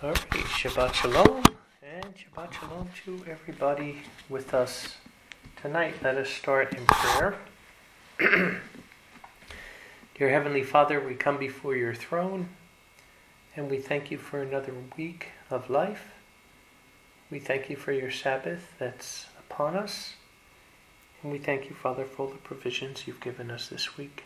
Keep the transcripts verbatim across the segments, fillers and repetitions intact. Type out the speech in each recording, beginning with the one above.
Alright, Shabbat Shalom, and Shabbat Shalom to everybody with us tonight. Let us start in prayer. Dear Heavenly Father, we come before your throne, and we thank you for another week of life. We thank you for your Sabbath that's upon us, and we thank you, Father, for all the provisions you've given us this week.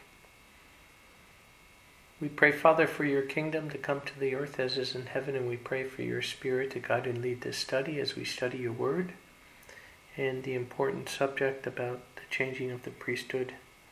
We pray, Father, for your kingdom to come to the earth as is in heaven, and we pray for your Spirit to guide and lead this study as we study your word and the important subject about the changing of the priesthood.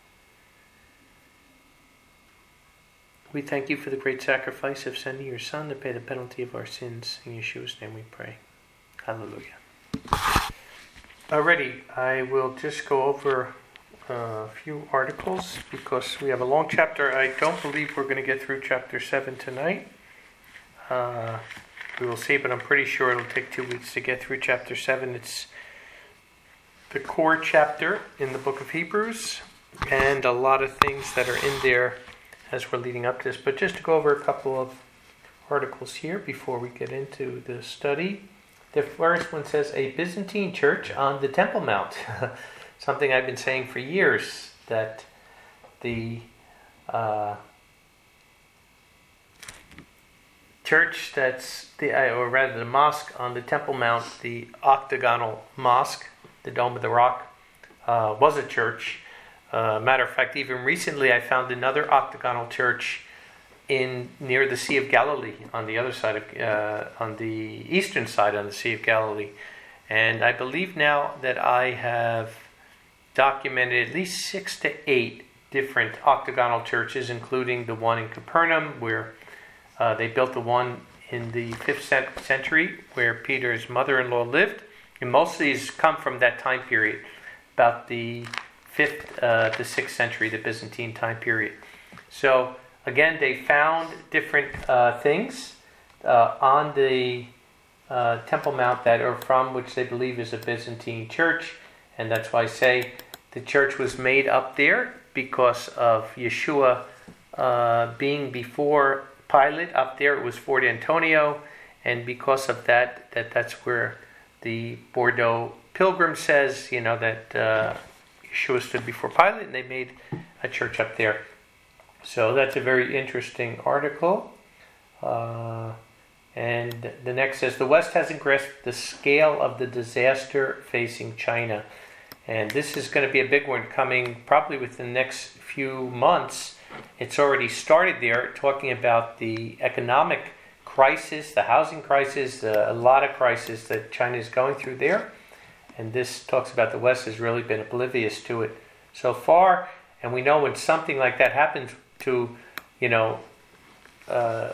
We thank you for the great sacrifice of sending your Son to pay the penalty of our sins. In Yeshua's name we pray. Hallelujah. Alrighty, I will just go over a few articles because we have a long chapter. I don't believe we're going to get through chapter seven tonight. Uh, we will see, but I'm pretty sure it'll take two weeks to get through chapter seven. It's the core chapter in the book of Hebrews, and a lot of things that are in there as we're leading up to this. But just to go over a couple of articles here before we get into the study. The first one says, a Byzantine church on the Temple Mount. Something I've been saying for years, that the uh, church that's, the, or rather the mosque on the Temple Mount, the octagonal mosque, the Dome of the Rock, uh, was a church. Uh, matter of fact, even recently I found another octagonal church in near the Sea of Galilee, on the other side of, uh, on the eastern side on the Sea of Galilee. And I believe now that I have documented at least six to eight different octagonal churches, including the one in Capernaum, where uh, they built the one in the fifth century, where Peter's mother-in-law lived. And most of these come from that time period, about the fifth uh, to sixth century, the Byzantine time period. So, again, they found different uh, things uh, on the uh, Temple Mount that are from which they believe is a Byzantine church. And that's why I say the church was made up there because of Yeshua uh, being before Pilate. Up there it was Fort Antonio, and because of that, that that's where the Bordeaux Pilgrim says, you know, that uh, Yeshua stood before Pilate, and they made a church up there. So that's a very interesting article. Uh, and the next says, the West hasn't grasped the scale of the disaster facing China. And this is going to be a big one coming probably within the next few months. It's already started there, talking about the economic crisis, the housing crisis, uh, a lot of crisis that China is going through there. And this talks about the West has really been oblivious to it so far. And we know when something like that happens to, you know, uh,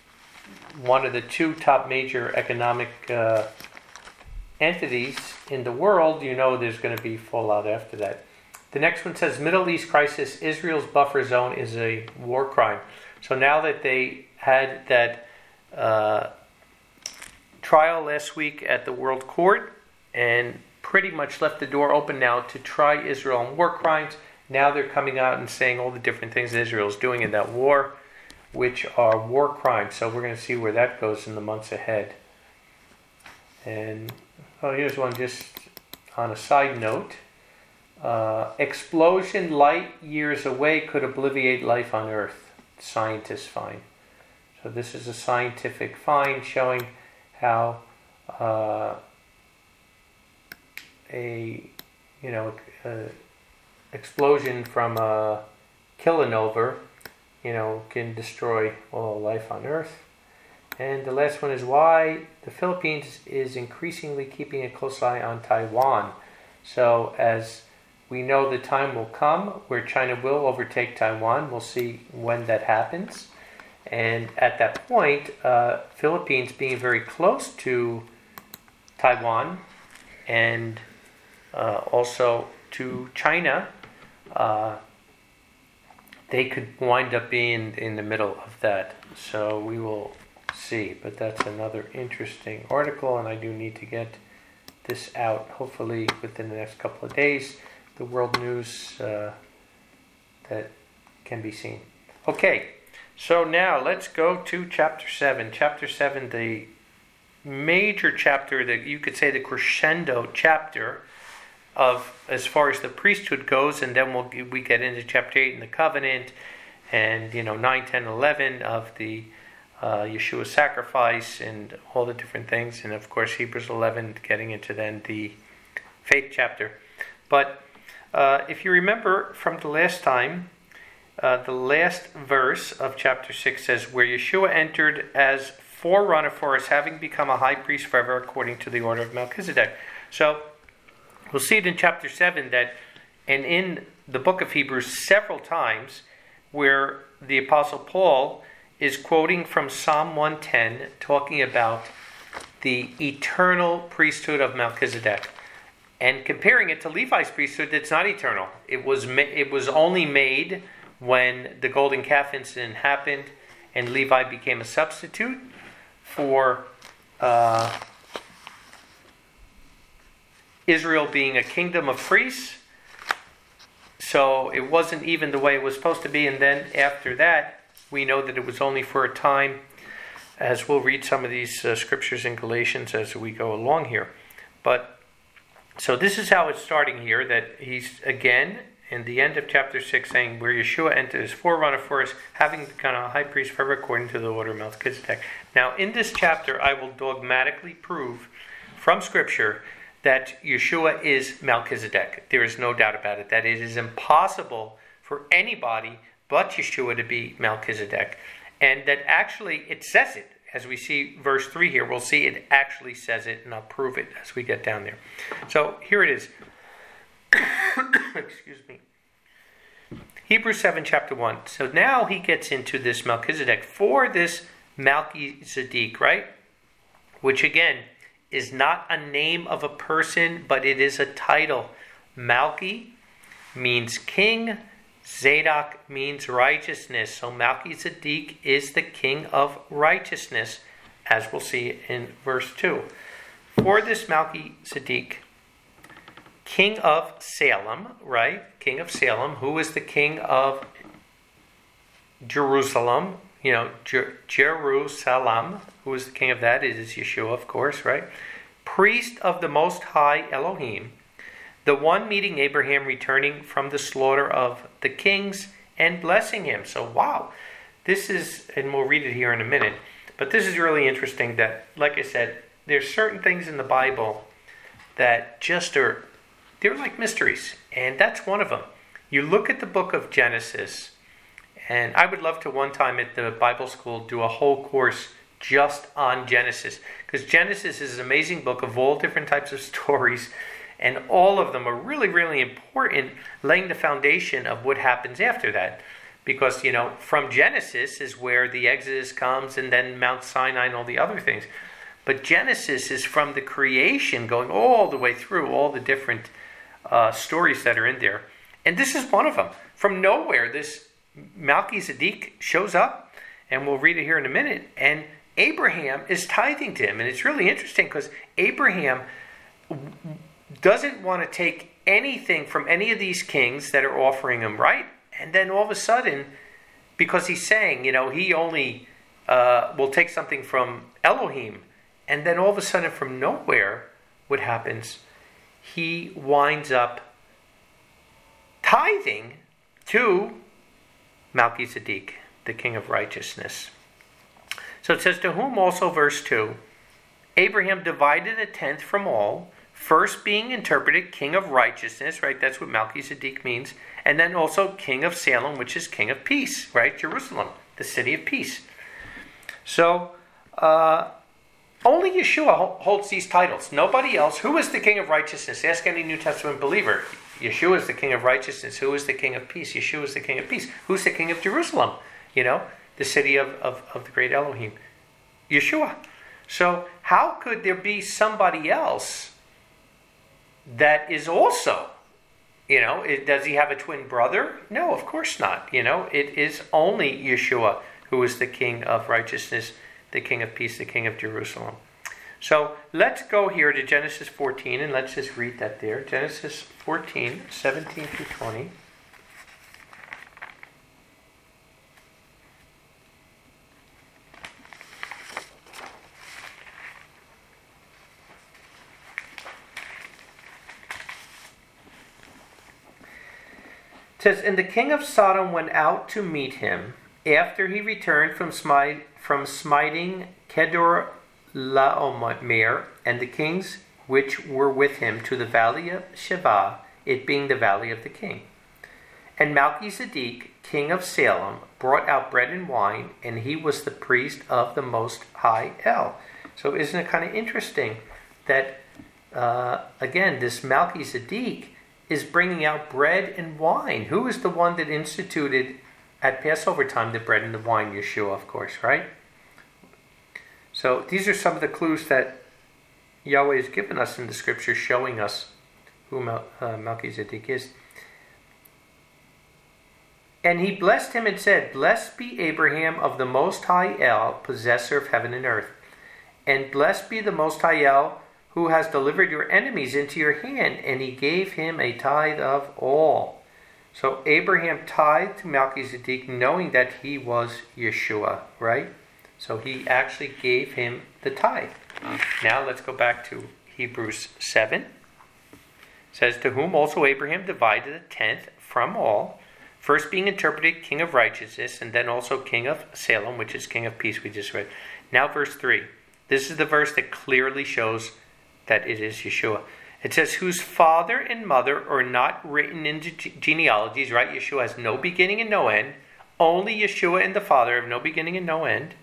one of the two top major economic uh, entities in the world, you know there's going to be fallout after that. The next one says, Middle East crisis, Israel's buffer zone is a war crime. So now that they had that uh, trial last week at the World Court and pretty much left the door open now to try Israel on war crimes, now they're coming out and saying all the different things that Israel is doing in that war, which are war crimes. So we're going to see where that goes in the months ahead. And oh, here's one just on a side note. Uh, explosion light years away could obliterate life on Earth. Scientists find. So this is a scientific find showing how uh, a you know a explosion from a kilonova, you know, can destroy all life on Earth. And the last one is why the Philippines is increasingly keeping a close eye on Taiwan. So as we know, the time will come where China will overtake Taiwan. We'll see when that happens. And at that point, uh, Philippines being very close to Taiwan and uh, also to China, uh, they could wind up being in the middle of that. So we will see, but that's another interesting article, and I do need to get this out hopefully within the next couple of days. The world news uh, that can be seen. Okay, so now let's go to chapter seven. Chapter seven, the major chapter that you could say the crescendo chapter of as far as the priesthood goes, and then we'll we get into chapter eight in the covenant, and you know nine, ten, eleven of the uh, Yeshua sacrifice and all the different things, and of course Hebrews eleven getting into then the faith chapter. But uh, if you remember from the last time, uh, the last verse of chapter six says, where Yeshua entered as forerunner for us, having become a high priest forever according to the order of Melchizedek. So we'll see it in chapter seven that, and in the book of Hebrews several times, where the Apostle Paul is quoting from Psalm one ten, talking about the eternal priesthood of Melchizedek, and comparing it to Levi's priesthood that's not eternal. It was ma- it was only made when the golden calf incident happened, and Levi became a substitute for uh, Israel being a kingdom of priests. So it wasn't even the way it was supposed to be. And then after that, we know that it was only for a time, as we'll read some of these uh, scriptures in Galatians as we go along here. But so this is how it's starting here, that he's again in the end of chapter six saying, where Yeshua entered as forerunner for us, having become a high priest forever according to the order of Melchizedek. Now in this chapter I will dogmatically prove from scripture that Yeshua is Melchizedek. There is no doubt about it, that it is impossible for anybody but Yeshua to be Melchizedek. And that actually it says it. As we see verse three here, we'll see it actually says it, and I'll prove it as we get down there. So here it is. Excuse me. Hebrews seven, chapter one. So now he gets into this Melchizedek for this Melchizedek, right? Which again is not a name of a person, but it is a title. Malchi means king. Zadok means righteousness. So Melchizedek is the king of righteousness, as we'll see in verse two. For this Melchizedek, king of Salem, right? King of Salem, who is the king of Jerusalem, you know, Jer- Jerusalem, who is the king of that? It is Yeshua, of course, right? Priest of the Most High Elohim, the one meeting Abraham returning from the slaughter of the kings and blessing him. So, wow, this is, and we'll read it here in a minute, but this is really interesting that, like I said, there's certain things in the Bible that just are, they're like mysteries, and that's one of them. You look at the book of Genesis, and I would love to one time at the Bible school do a whole course just on Genesis, because Genesis is an amazing book of all different types of stories, and all of them are really, really important, laying the foundation of what happens after that. Because, you know, from Genesis is where the Exodus comes, and then Mount Sinai and all the other things. But Genesis is from the creation going all the way through all the different uh, stories that are in there. And this is one of them. From nowhere, this Melchizedek shows up, and we'll read it here in a minute, and Abraham is tithing to him. And it's really interesting because Abraham doesn't want to take anything from any of these kings that are offering him, right? And then all of a sudden, because he's saying, you know, he only uh, will take something from Elohim, and then all of a sudden from nowhere, what happens? He winds up tithing to Melchizedek, the king of righteousness. So it says, to whom also, verse two, Abraham divided a tenth from all, first being interpreted king of righteousness, right? That's what Melchizedek means. And then also king of Salem, which is king of peace, right? Jerusalem, the city of peace. So, uh, only Yeshua holds these titles. Nobody else. Who is the king of righteousness? Ask any New Testament believer. Yeshua is the king of righteousness. Who is the king of peace? Yeshua is the king of peace. Who's the king of Jerusalem? You know, the city of, of, of the great Elohim. Yeshua. So how could there be somebody else that is also, you know, it, does he have a twin brother? No, of course not. You know, it is only Yeshua who is the king of righteousness, the king of peace, the king of Jerusalem. So let's go here to Genesis fourteen, and let's just read that there. Genesis fourteen, seventeen through twenty. says, and the king of Sodom went out to meet him after he returned from, smite, from smiting Kedor Laomer and the kings which were with him to the valley of Sheba, it being the valley of the king. And Melchizedek, king of Salem, brought out bread and wine, and he was the priest of the Most High El. So isn't it kind of interesting that, uh, again, this Melchizedek is bringing out bread and wine? Who is the one that instituted at Passover time the bread and the wine? Yeshua, of course, right? So these are some of the clues that Yahweh has given us in the scripture, showing us who Mel- uh, Melchizedek is. And he blessed him and said, blessed be Abraham of the Most High El, possessor of heaven and earth. And blessed be the Most High El, who has delivered your enemies into your hand. And he gave him a tithe of all. So Abraham tithed to Melchizedek, knowing that he was Yeshua, right? So he actually gave him the tithe. Now let's go back to Hebrews seven. It says, to whom also Abraham divided a tenth from all, first being interpreted king of righteousness, and then also king of Salem, which is king of peace we just read. Now verse three. This is the verse that clearly shows that it is Yeshua. It says, whose father and mother are not written in ge- genealogies, right? Yeshua has no beginning and no end. Only Yeshua and the Father have no beginning and no end.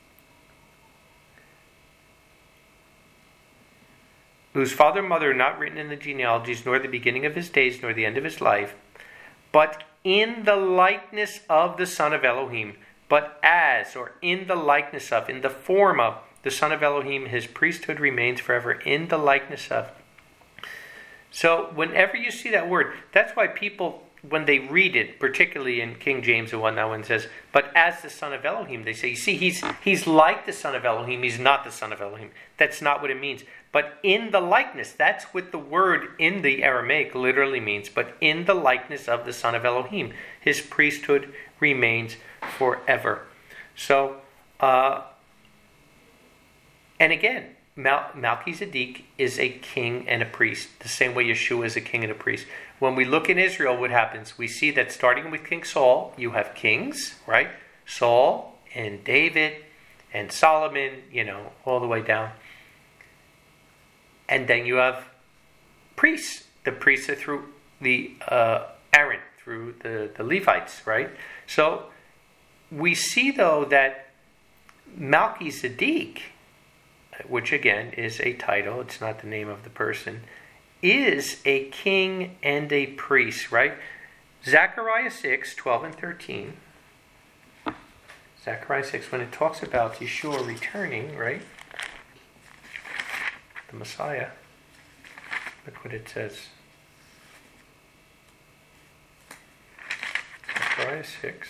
Whose father and mother are not written in the genealogies, nor the beginning of his days, nor the end of his life, but in the likeness of the Son of Elohim, but as, or in the likeness of, in the form of the Son of Elohim, his priesthood remains forever, in the likeness of. So whenever you see that word, that's why people, when they read it, particularly in King James and whatnot, when it says, but as the Son of Elohim, they say, you see, he's he's like the Son of Elohim, he's not the Son of Elohim. That's not what it means. But in the likeness, that's what the word in the Aramaic literally means, but in the likeness of the Son of Elohim, his priesthood remains forever. So, uh, and again, Mal- Melchizedek is a king and a priest, the same way Yeshua is a king and a priest. When we look in Israel, what happens? We see that starting with King Saul, you have kings, right? Saul and David and Solomon, you know, all the way down. And then you have priests. The priests are through the uh, Aaron, through the, the Levites, right? So we see, though, that Melchizedek, which again is a title, it's not the name of the person, is a king and a priest, right? Zechariah six, twelve and thirteen. Zechariah six, when it talks about Yeshua returning, right? The Messiah. Look what it says. Zechariah six,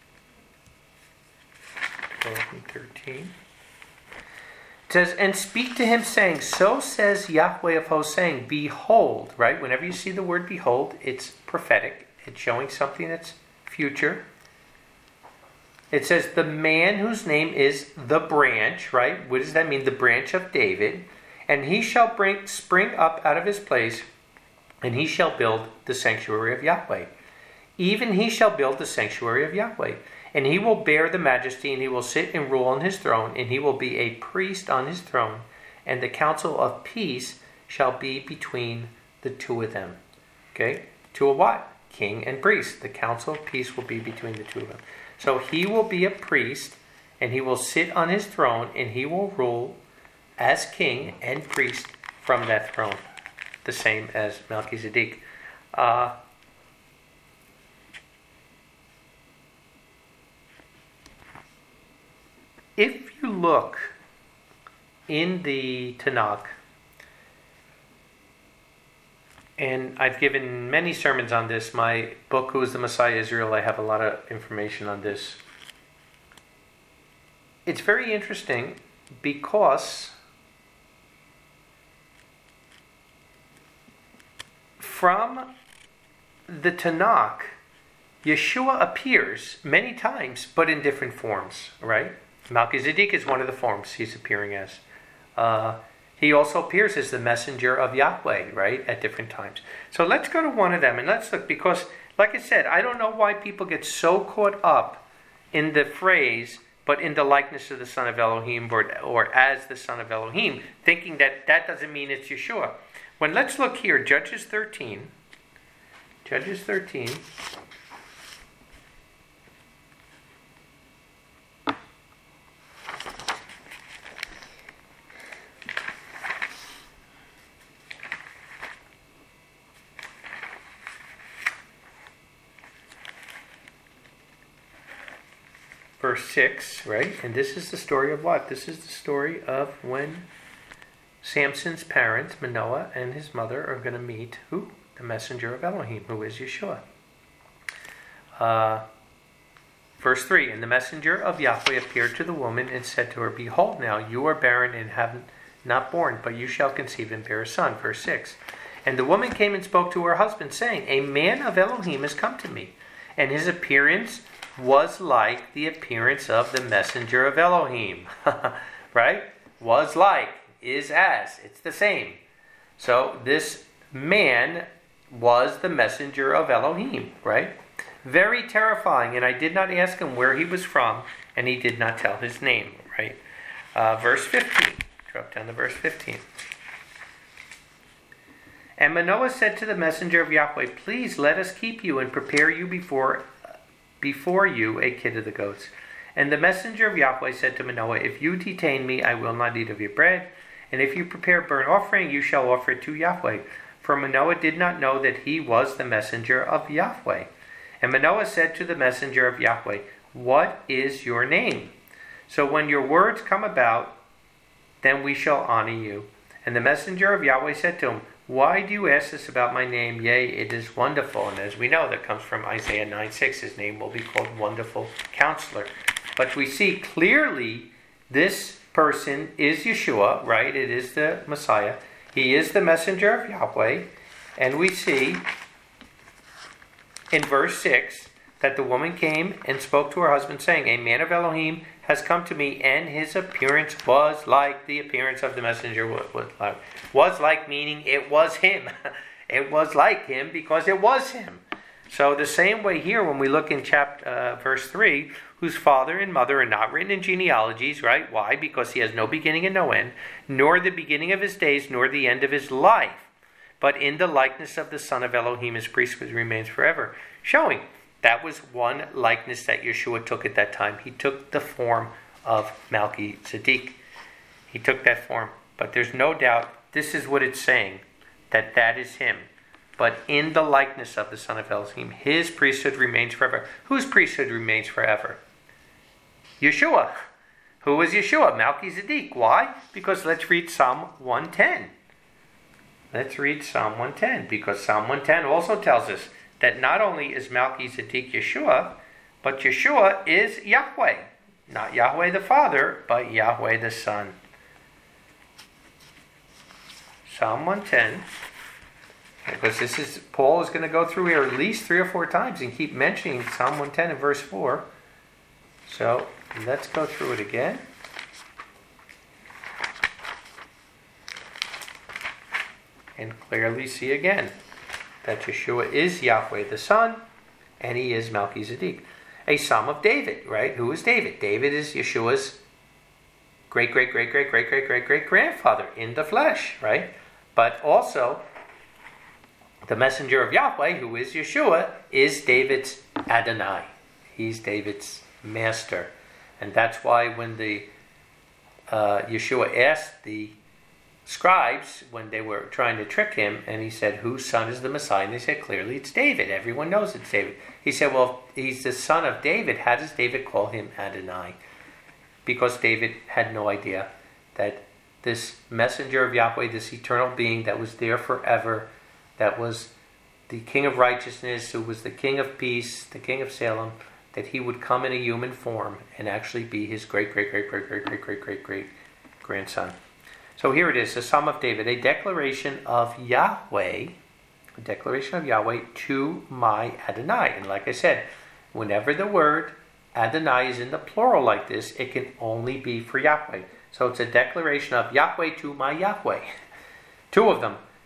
twelve and thirteen. It says, and speak to him, saying, so says Yahweh of hosts, saying, behold, right? Whenever you see the word behold, it's prophetic. It's showing something that's future. It says, the man whose name is the branch, right? What does that mean? The branch of David. And he shall bring spring up out of his place, and he shall build the sanctuary of Yahweh. Even he shall build the sanctuary of Yahweh. And he will bear the majesty, and he will sit and rule on his throne, and he will be a priest on his throne. And the counsel of peace shall be between the two of them. Okay? Two of what? King and priest. The counsel of peace will be between the two of them. So he will be a priest, and he will sit on his throne, and he will rule as king and priest from that throne. The same as Melchizedek. Uh, if you look in the Tanakh, and I've given many sermons on this, my book, Who is the Messiah Israel, I have a lot of information on this. It's very interesting because from the Tanakh, Yeshua appears many times, but in different forms, right? Melchizedek is one of the forms he's appearing as. Uh, he also appears as the messenger of Yahweh, right, at different times. So let's go to one of them, and let's look, because like I said, I don't know why people get so caught up in the phrase, but in the likeness of the Son of Elohim, or, or as the Son of Elohim, thinking that that doesn't mean it's Yeshua. When let's look here, Judges thirteen. Judges thirteen. Verse six, right? And this is the story of what? This is the story of when Samson's parents, Manoah and his mother, are going to meet who? The messenger of Elohim, who is Yeshua. Uh, verse three, and the messenger of Yahweh appeared to the woman and said to her, behold now, you are barren and have not borne, but you shall conceive and bear a son. Verse six, and the woman came and spoke to her husband, saying, a man of Elohim has come to me, and his appearance was like the appearance of the messenger of Elohim. Right? Was like, is as. It's the same. So this man was the messenger of Elohim, right? Very terrifying. And I did not ask him where he was from, and he did not tell his name, right? Uh, verse fifteen. Drop down to verse fifteen. And Manoah said to the messenger of Yahweh, please let us keep you and prepare you before before you a kid of the goats. And the messenger of Yahweh said to Manoah, if you detain me, I will not eat of your bread. And if you prepare burnt offering, you shall offer it to Yahweh. For Manoah did not know that he was the messenger of Yahweh. And Manoah said to the messenger of Yahweh, what is your name? So when your words come about, then we shall honor you. And the messenger of Yahweh said to him, why do you ask this about my name? Yea, it is wonderful. And as we know, that comes from Isaiah nine six. His name will be called Wonderful Counselor. But we see clearly this person is Yeshua, right? It is the Messiah. He is the messenger of Yahweh. And we see in verse six that the woman came and spoke to her husband, saying, a man of Elohim has come to me, and his appearance was like the appearance of the messenger. Was like, was like meaning it was him. It was like him because it was him. So the same way here when we look in chapter uh, verse three, whose father and mother are not written in genealogies, right? Why? Because he has no beginning and no end, nor the beginning of his days, nor the end of his life. But in the likeness of the Son of Elohim, his priesthood remains forever. Showing that was one likeness that Yeshua took at that time. He took the form of Melchizedek. He took that form. But there's no doubt, this is what it's saying, that that is him. But in the likeness of the Son of Elohim, his priesthood remains forever. Whose priesthood remains forever? Yeshua. Who is Yeshua? Melchizedek. Why? Because let's read Psalm one ten. Let's read Psalm one ten, because Psalm one ten also tells us that not only is Melchizedek Yeshua, but Yeshua is Yahweh. Not Yahweh the Father, but Yahweh the Son. Psalm one ten, because this is, Paul is going to go through here at least three or four times and keep mentioning Psalm one ten in verse four. So let's go through it again. And clearly see again that Yeshua is Yahweh the Son, and he is Melchizedek. A Psalm of David, right? Who is David? David is Yeshua's great, great, great, great, great, great, great, great grandfather in the flesh, right? But also, the messenger of Yahweh, who is Yeshua, is David's Adonai. He's David's master. And that's why when the uh, Yeshua asked the scribes, when they were trying to trick him, and he said, whose son is the Messiah? And they said, clearly it's David. Everyone knows it's David. He said, well, if he's the son of David, how does David call him Adonai? Because David had no idea that this messenger of Yahweh, this eternal being that was there forever, that was the King of righteousness, who was the King of peace, the King of Salem, that he would come in a human form and actually be his great, great, great, great, great, great, great, great, great grandson. So here it is, the Psalm of David, a declaration of Yahweh, a declaration of Yahweh to my Adonai. And like I said, whenever the word Adonai is in the plural like this, it can only be for Yahweh. So it's a declaration of Yahweh to my Yahweh. Two of them.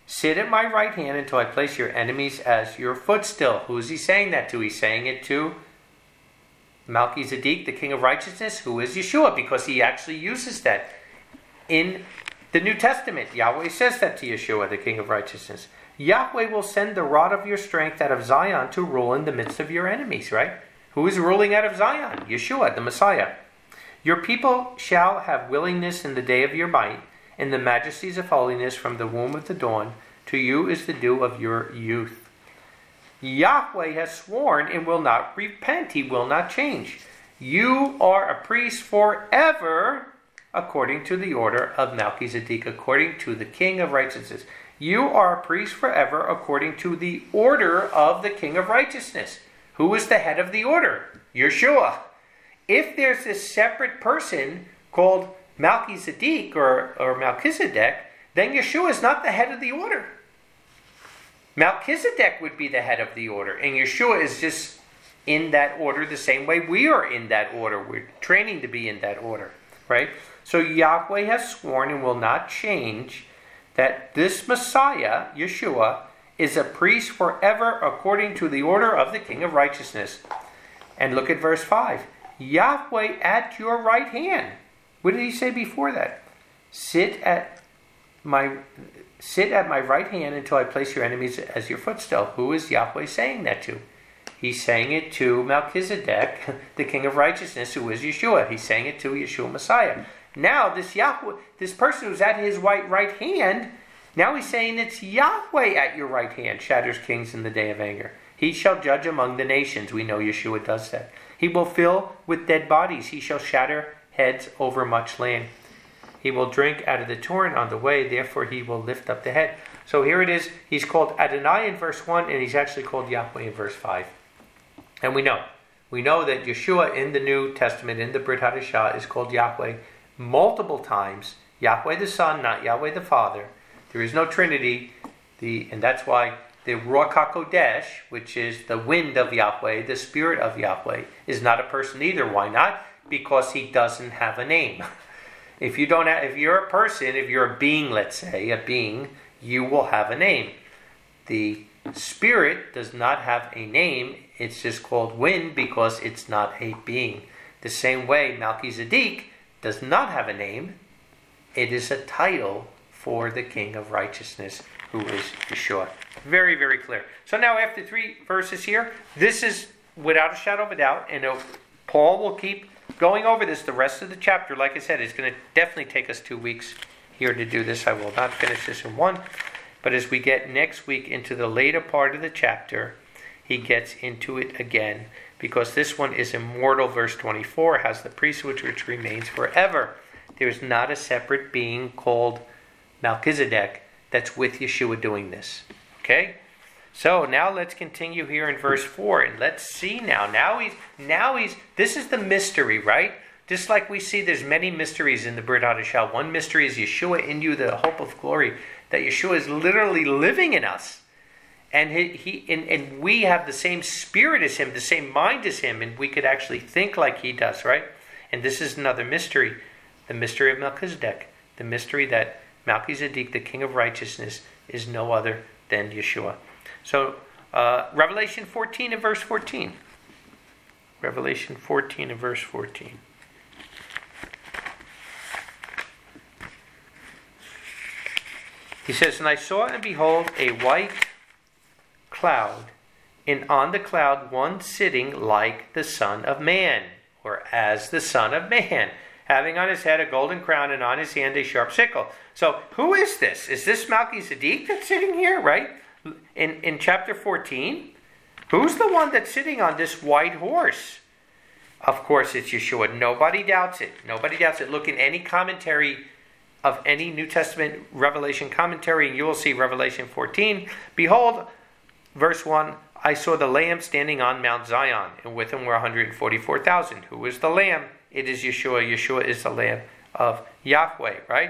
Sit at my right hand until I place your enemies as your footstool. Who is he saying that to? He's saying it to Melchizedek, the king of righteousness, who is Yeshua, because he actually uses that in the New Testament. Yahweh says that to Yeshua, the king of righteousness. Yahweh will send the rod of your strength out of Zion to rule in the midst of your enemies, right? Who is ruling out of Zion? Yeshua, the Messiah. Your people shall have willingness in the day of your might, in the majesties of holiness from the womb of the dawn. To you is the dew of your youth. Yahweh has sworn and will not repent. He will not change. You are a priest forever, according to the order of Melchizedek, according to the king of righteousness. You are a priest forever, according to the order of the king of righteousness. Who is the head of the order? Yeshua. If there's this separate person called Melchizedek or, or Melchizedek, then Yeshua is not the head of the order. Melchizedek would be the head of the order, and Yeshua is just in that order the same way we are in that order. We're training to be in that order, right? So Yahweh has sworn and will not change that this Messiah, Yeshua, is a priest forever according to the order of the King of Righteousness. And look at verse five. Yahweh at your right hand. What did he say before that? Sit at my sit at my right hand until I place your enemies as your footstool. Who is Yahweh saying that to? He's saying it to Melchizedek, the King of Righteousness, who is Yeshua. He's saying it to Yeshua Messiah. Now this Yahweh, this person who's at his right, right hand, now he's saying it's Yahweh at your right hand, shatters kings in the day of anger. He shall judge among the nations. We know Yeshua does that. He will fill with dead bodies. He shall shatter heads over much land. He will drink out of the torrent on the way, therefore he will lift up the head. So here it is. He's called Adonai in verse one, and he's actually called Yahweh in verse five. And we know. We know that Yeshua in the New Testament, in the Brit Hadashah, is called Yahweh multiple times. Yahweh the Son, not Yahweh the Father. There is no Trinity. The and that's why the Ruach HaKodesh, which is the wind of Yahweh, the Spirit of Yahweh, is not a person either. Why not? Because he doesn't have a name. If you don't have, if you're a person, if you're a being, let's say, a being, you will have a name. The Spirit does not have a name. It's just called wind because it's not a being. The same way Melchizedek does not have a name. It is a title for the King of Righteousness, who is Yeshua. Very, very clear. So now after three verses here, this is without a shadow of a doubt, and Paul will keep going over this the rest of the chapter. Like I said, it's going to definitely take us two weeks here to do this. I will not finish this in one. But as we get next week into the later part of the chapter, he gets into it again, because this one is immortal. Verse twenty-four has the priesthood which remains forever. There's not a separate being called Melchizedek that's with Yeshua doing this. Okay? So now let's continue here in verse four, and let's see now. Now he's, now he's, this is the mystery, right? Just like we see there's many mysteries in the Brit Hadashah. One mystery is Yeshua in you, the hope of glory, that Yeshua is literally living in us. And he, he and, and we have the same spirit as him, the same mind as him, and we could actually think like he does, right? And this is another mystery, the mystery of Melchizedek, the mystery that Melchizedek, the King of Righteousness, is no other than Yeshua. So, uh, Revelation fourteen and verse fourteen. Revelation fourteen and verse fourteen. He says, and I saw and behold a white cloud, and on the cloud one sitting like the Son of Man, or as the Son of Man, having on his head a golden crown and on his hand a sharp sickle. So who is this? Is this Melchizedek that's sitting here, right? In, in chapter fourteen? Who's the one that's sitting on this white horse? Of course it's Yeshua. Nobody doubts it. Nobody doubts it. Look in any commentary of any New Testament Revelation commentary, and you will see Revelation fourteen. Behold, verse one, I saw the Lamb standing on Mount Zion, and with him were one hundred forty-four thousand. Who is the Lamb? It is Yeshua. Yeshua is the Lamb of Yahweh, right?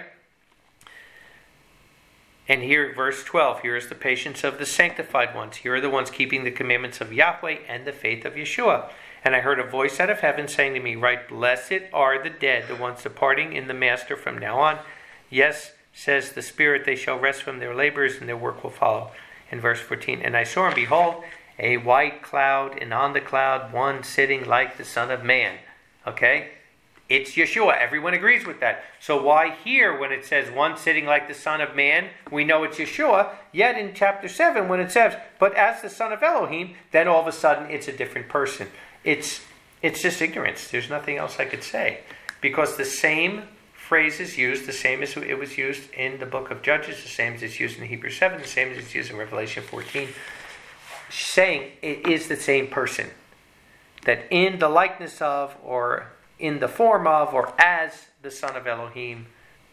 And here, verse twelve, here is the patience of the sanctified ones. Here are the ones keeping the commandments of Yahweh and the faith of Yeshua. And I heard a voice out of heaven saying to me, write, blessed are the dead, the ones departing in the Master from now on. Yes, says the Spirit, they shall rest from their labors and their work will follow. In verse fourteen, and I saw and behold a white cloud, and on the cloud one sitting like the Son of Man. Okay? It's Yeshua. Everyone agrees with that. So why here, when it says one sitting like the Son of Man, we know it's Yeshua. Yet in chapter seven, when it says, but as the Son of Elohim, then all of a sudden it's a different person. It's it's just ignorance. There's nothing else I could say. Because the same phrase is used, the same as it was used in the book of Judges, the same as it's used in Hebrews seven, the same as it's used in Revelation fourteen, saying it is the same person. That in the likeness of, or in the form of, or as the Son of Elohim,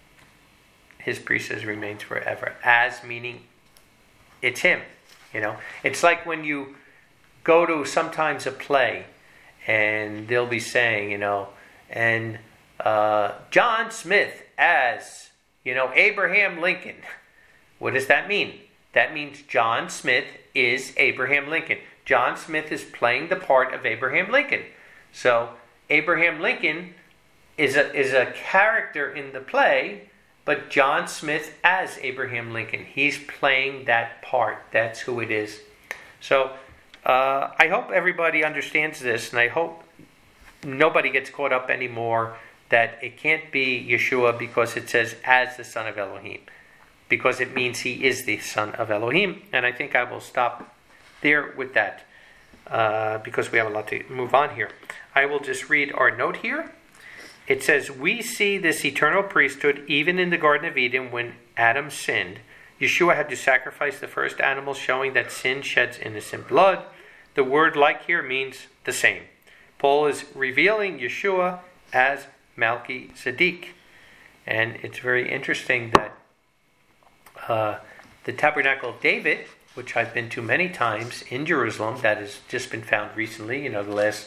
his priesthood remains forever. As meaning it's him. You know, it's like when you go to sometimes a play and they'll be saying, you know, and uh, John Smith as, you know, Abraham Lincoln. What does that mean? That means John Smith is Abraham Lincoln. John Smith is playing the part of Abraham Lincoln. So Abraham Lincoln is a is a character in the play, but John Smith as Abraham Lincoln, he's playing that part. That's who it is. So uh, I hope everybody understands this, and I hope nobody gets caught up anymore that it can't be Yeshua because it says as the Son of Elohim, because it means he is the Son of Elohim. And I think I will stop there with that uh, because we have a lot to move on here. I will just read our note here. It says, we see this eternal priesthood even in the Garden of Eden when Adam sinned. Yeshua had to sacrifice the first animal, showing that sin sheds innocent blood. The word like here means the same. Paul is revealing Yeshua as Melchizedek. And it's very interesting that uh, the Tabernacle of David, which I've been to many times in Jerusalem, that has just been found recently, you know, the last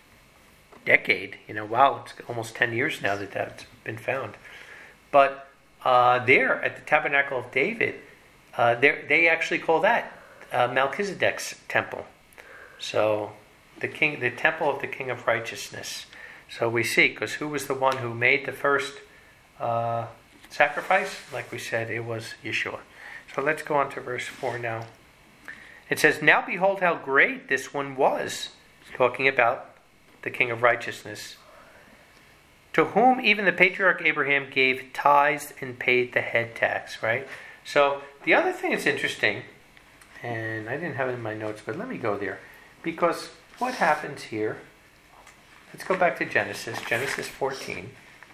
decade, you know, wow, it's almost ten years now that that's been found. But uh, there at the Tabernacle of David, uh, they actually call that uh, Melchizedek's temple. So the king, the temple of the King of Righteousness. So we see, because who was the one who made the first uh, sacrifice? Like we said, it was Yeshua. So let's go on to verse four now. It says, now behold how great this one was, talking about the King of Righteousness, to whom even the patriarch Abraham gave tithes and paid the head tax, right? So the other thing that's interesting, and I didn't have it in my notes, but let me go there, because what happens here, let's go back to Genesis, Genesis fourteen.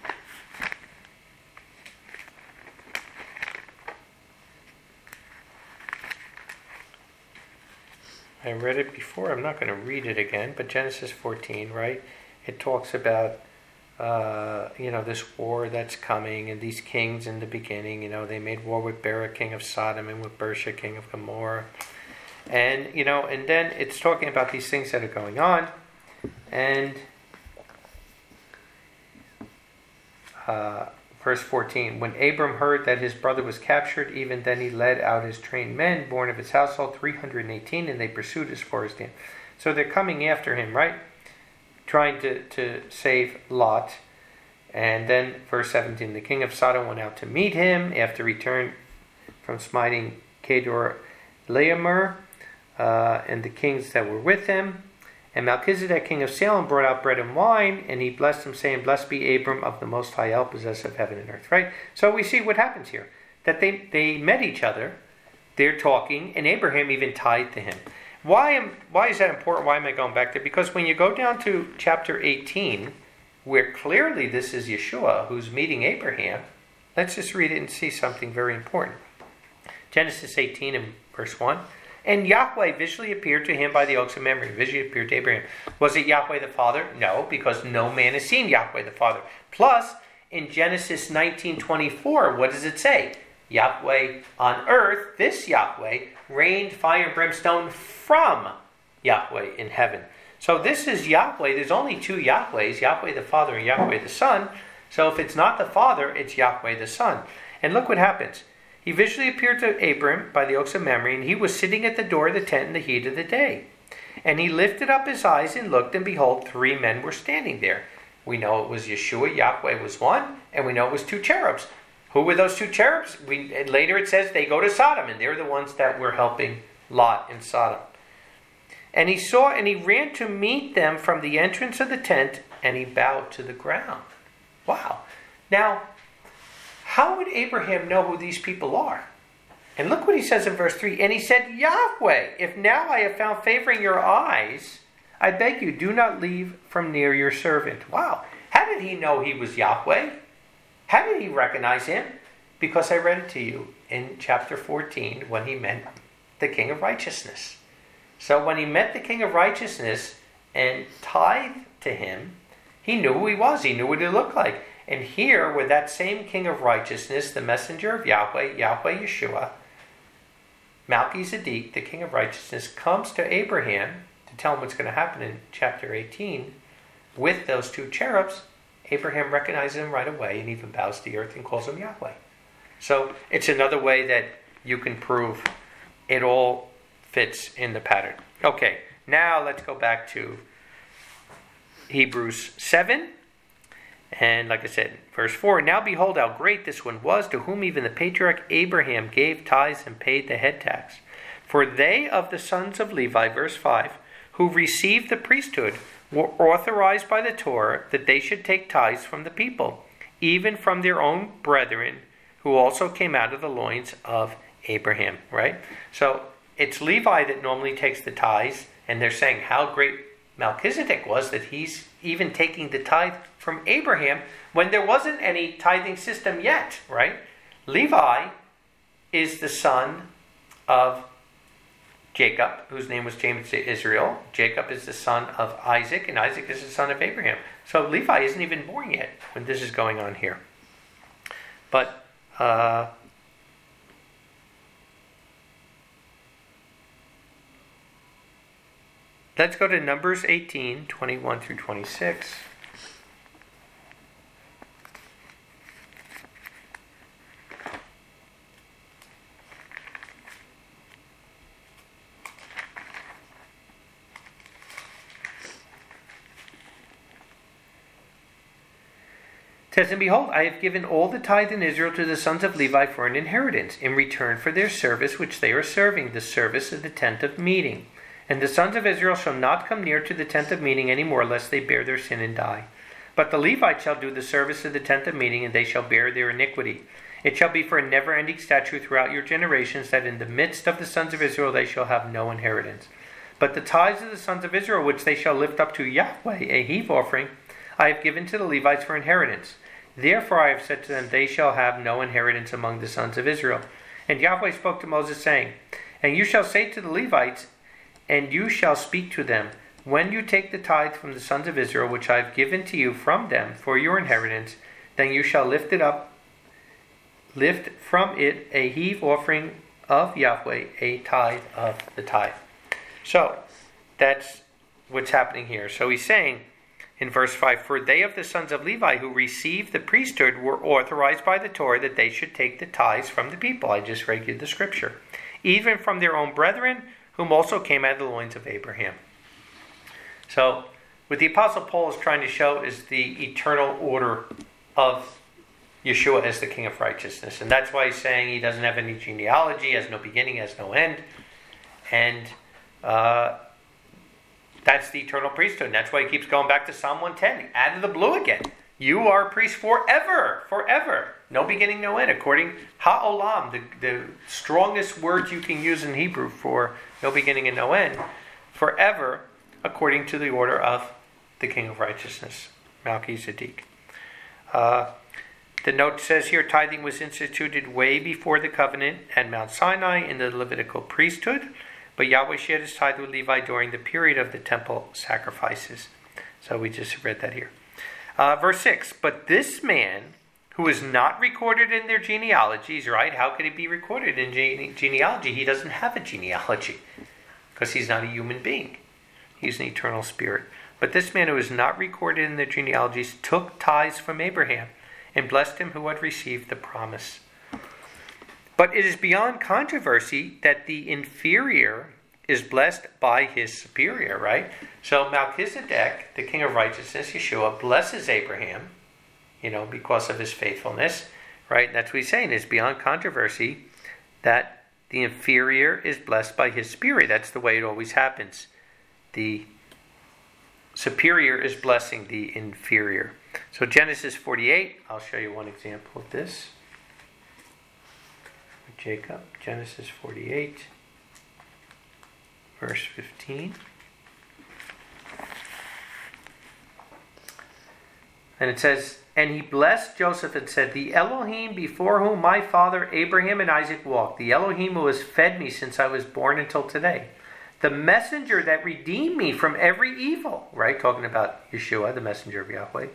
I read it before, I'm not going to read it again, but Genesis fourteen, right? It talks about, uh, you know, this war that's coming, and these kings in the beginning, you know, they made war with Bera, king of Sodom, and with Bersha, king of Gomorrah. And, you know, and then it's talking about these things that are going on, and uh, verse fourteen, when Abram heard that his brother was captured, even then he led out his trained men, born of his household, three hundred eighteen, and they pursued as far as Dan. So they're coming after him, right? Trying to, to save Lot. And then verse seventeen, the king of Sodom went out to meet him after return from smiting Kedor Laomer uh, and the kings that were with him. And Melchizedek, king of Salem, brought out bread and wine, and he blessed him, saying, blessed be Abram of the Most High, El, possessor of heaven and earth. Right? So we see what happens here. That they, they met each other, they're talking, and Abraham even tithed to him. Why am why is that important? Why am I going back there? Because when you go down to chapter eighteen, where clearly this is Yeshua who's meeting Abraham, let's just read it and see something very important. Genesis eighteen and verse one. And Yahweh visually appeared to him by the oaks of Mamre. Visually appeared to Abraham. Was it Yahweh the Father? No, because no man has seen Yahweh the Father. Plus, in Genesis nineteen twenty-four, what does it say? Yahweh on earth, this Yahweh, rained fire and brimstone from Yahweh in heaven. So this is Yahweh. There's only two Yahwehs, Yahweh the Father and Yahweh the Son. So if it's not the Father, it's Yahweh the Son. And look what happens. He visually appeared to Abram by the oaks of Mamre, and he was sitting at the door of the tent in the heat of the day. And he lifted up his eyes and looked, and behold, three men were standing there. We know it was Yeshua, Yahweh was one, and we know it was two cherubs. Who were those two cherubs? We, later it says they go to Sodom, and they're the ones that were helping Lot in Sodom. And he saw, and he ran to meet them from the entrance of the tent, and he bowed to the ground. Wow. Now, how would Abraham know who these people are? And look what he says in verse three. And he said, Yahweh, if now I have found favor in your eyes, I beg you, do not leave from near your servant. Wow. How did he know he was Yahweh? How did he recognize him? Because I read it to you in chapter fourteen when he met the King of Righteousness. So when he met the King of Righteousness and tithed to him, he knew who he was. He knew what he looked like. And here, with that same King of Righteousness, the messenger of Yahweh, Yahweh Yeshua, Melchizedek, the King of Righteousness, comes to Abraham to tell him what's going to happen in chapter eighteen. With those two cherubs, Abraham recognizes him right away and even bows to the earth and calls him Yahweh. So it's another way that you can prove it all fits in the pattern. Okay, now let's go back to Hebrews seven. And like I said, verse four, now behold how great this one was, to whom even the patriarch Abraham gave tithes and paid the head tax. For they of the sons of Levi, verse five, who received the priesthood, were authorized by the Torah that they should take tithes from the people, even from their own brethren, who also came out of the loins of Abraham, right? So it's Levi that normally takes the tithes, and they're saying how great Melchizedek was that he's even taking the tithe from Abraham when there wasn't any tithing system yet, right? Levi is the son of Jacob, whose name was James Israel. Jacob is the son of Isaac, and Isaac is the son of Abraham. So Levi isn't even born yet when this is going on here. But uh, let's go to Numbers eighteen, twenty-one through twenty-six. It says, and behold, I have given all the tithe in Israel to the sons of Levi for an inheritance, in return for their service which they are serving, the service of the tent of meeting. And the sons of Israel shall not come near to the tent of meeting any more, lest they bear their sin and die. But the Levites shall do the service of the tent of meeting, and they shall bear their iniquity. It shall be for a never-ending statute throughout your generations, that in the midst of the sons of Israel they shall have no inheritance. But the tithes of the sons of Israel, which they shall lift up to Yahweh, a heave offering, I have given to the Levites for inheritance. Therefore I have said to them, they shall have no inheritance among the sons of Israel. And Yahweh spoke to Moses, saying, and you shall say to the Levites, and you shall speak to them, when you take the tithe from the sons of Israel, which I have given to you from them for your inheritance, then you shall lift it up, lift from it a heave offering of Yahweh, a tithe of the tithe. So, that's what's happening here. So he's saying, in verse five, for they of the sons of Levi who received the priesthood were authorized by the Torah that they should take the tithes from the people. I just read you the scripture. Even from their own brethren, whom also came out of the loins of Abraham. So, what the Apostle Paul is trying to show is the eternal order of Yeshua as the King of Righteousness. And that's why he's saying he doesn't have any genealogy, has no beginning, has no end. And uh, that's the eternal priesthood. And that's why he keeps going back to Psalm one ten. Out of the blue again. You are a priest forever, forever. No beginning, no end. According ha'olam, the, the strongest word you can use in Hebrew for no beginning and no end, forever, according to the order of the King of Righteousness, Melchizedek. Uh, the note says here, tithing was instituted way before the covenant at Mount Sinai in the Levitical priesthood, but Yahweh shared his tithe with Levi during the period of the temple sacrifices. So we just read that here. Uh, verse six, but this man, who is not recorded in their genealogies, right? How could he be recorded in gene- genealogy? He doesn't have a genealogy because he's not a human being. He's an eternal spirit. But this man who is not recorded in the genealogies took tithes from Abraham and blessed him who had received the promise. But it is beyond controversy that the inferior is blessed by his superior, right? So Melchizedek, the King of Righteousness, Yeshua, blesses Abraham, you know, because of his faithfulness. right? And that's what he's saying. It's beyond controversy that the inferior is blessed by his superior. That's the way it always happens. The superior is blessing the inferior. So Genesis forty-eight, I'll show you one example of this. Jacob, Genesis forty-eight, verse fifteen. And it says, "And he blessed Joseph and said, the Elohim before whom my father Abraham and Isaac walked, the Elohim who has fed me since I was born until today, the messenger that redeemed me from every evil," right? Talking about Yeshua, the messenger of Yahweh.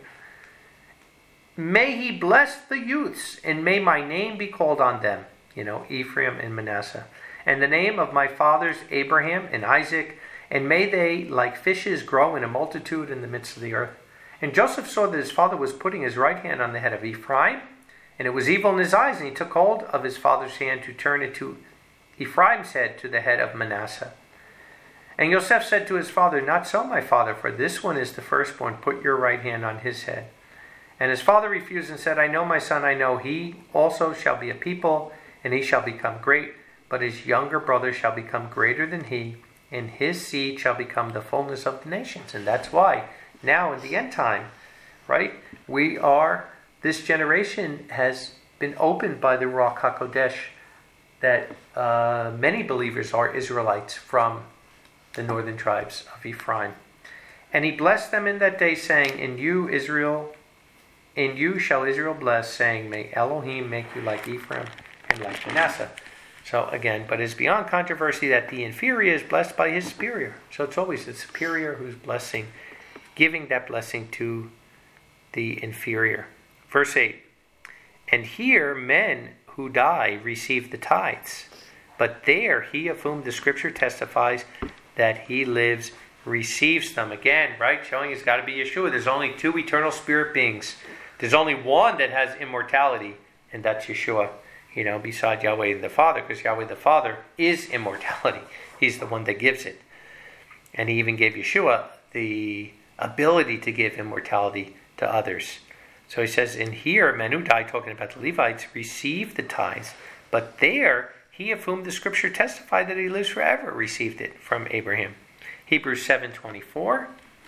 "May he bless the youths, and may my name be called on them," you know, Ephraim and Manasseh, "and the name of my fathers Abraham and Isaac, and may they like fishes grow in a multitude in the midst of the earth." And Joseph saw that his father was putting his right hand on the head of Ephraim, and it was evil in his eyes, and he took hold of his father's hand to turn it to Ephraim's head to the head of Manasseh. And Joseph said to his father, "Not so, my father, for this one is the firstborn. Put your right hand on his head." And his father refused and said, "I know, my son, I know. He also shall be a people, and he shall become great, but his younger brother shall become greater than he, and his seed shall become the fullness of the nations." And that's why now in the end time, right, we are, this generation has been opened by the Ruach HaKodesh, that uh, many believers are Israelites from the northern tribes of Ephraim. "And he blessed them in that day, saying, In you, Israel, in you shall Israel bless, saying, May Elohim make you like Ephraim and like Manasseh." So again, but it's beyond controversy that the inferior is blessed by his superior. So it's always the superior who's blessing, giving that blessing to the inferior. Verse eight, "And here men who die receive the tithes, but there he of whom the scripture testifies that he lives receives them." Again, right, showing it's got to be Yeshua. There's only two eternal spirit beings. There's only one that has immortality, and that's Yeshua, you know, beside Yahweh the Father, because Yahweh the Father is immortality. He's the one that gives it. And he even gave Yeshua the ability to give immortality to others. So he says, in here, men who die, talking about the Levites, receive the tithes, but there, he of whom the scripture testified that he lives forever received it from Abraham. Hebrews seven twenty-four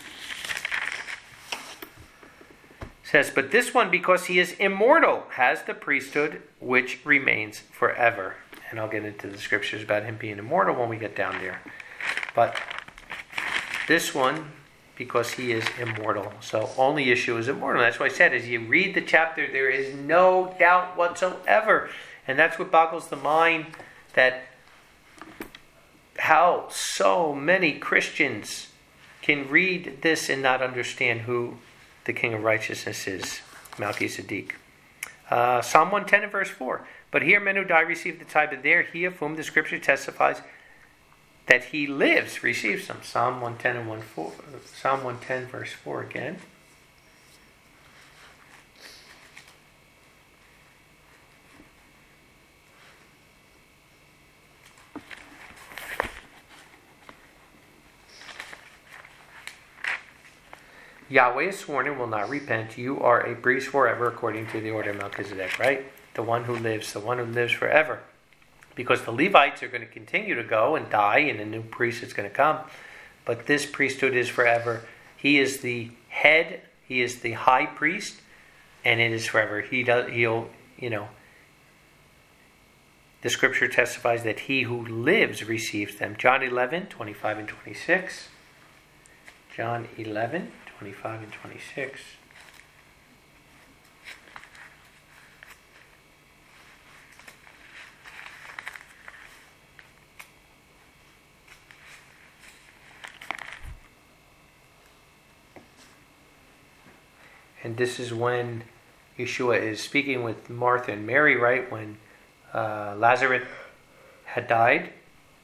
says, "But this one, because he is immortal, has the priesthood which remains forever." And I'll get into the scriptures about him being immortal when we get down there. But this one, because he is immortal. So only Yeshua is immortal. That's why I said, as you read the chapter, there is no doubt whatsoever. And that's what boggles the mind, that how so many Christians can read this and not understand who the King of Righteousness is, Melchizedek. Uh, Psalm one ten and verse four. "But here men who die receive the tithe, but there he of whom the scripture testifies that he lives receives them." Psalm one ten and one four. Psalm one ten verse four again. "Yahweh is sworn and will not repent. You are a priest forever according to the order of Melchizedek," right? The one who lives, the one who lives forever. Because the Levites are going to continue to go and die, and a new priest is going to come. But this priesthood is forever. He is the head. He is the high priest, and it is forever. He does. He'll. You know. The scripture testifies that he who lives receives them. John eleven twenty-five and twenty-six. John eleven twenty-five and twenty-six. And this is when Yeshua is speaking with Martha and Mary, right? When uh, Lazarus had died.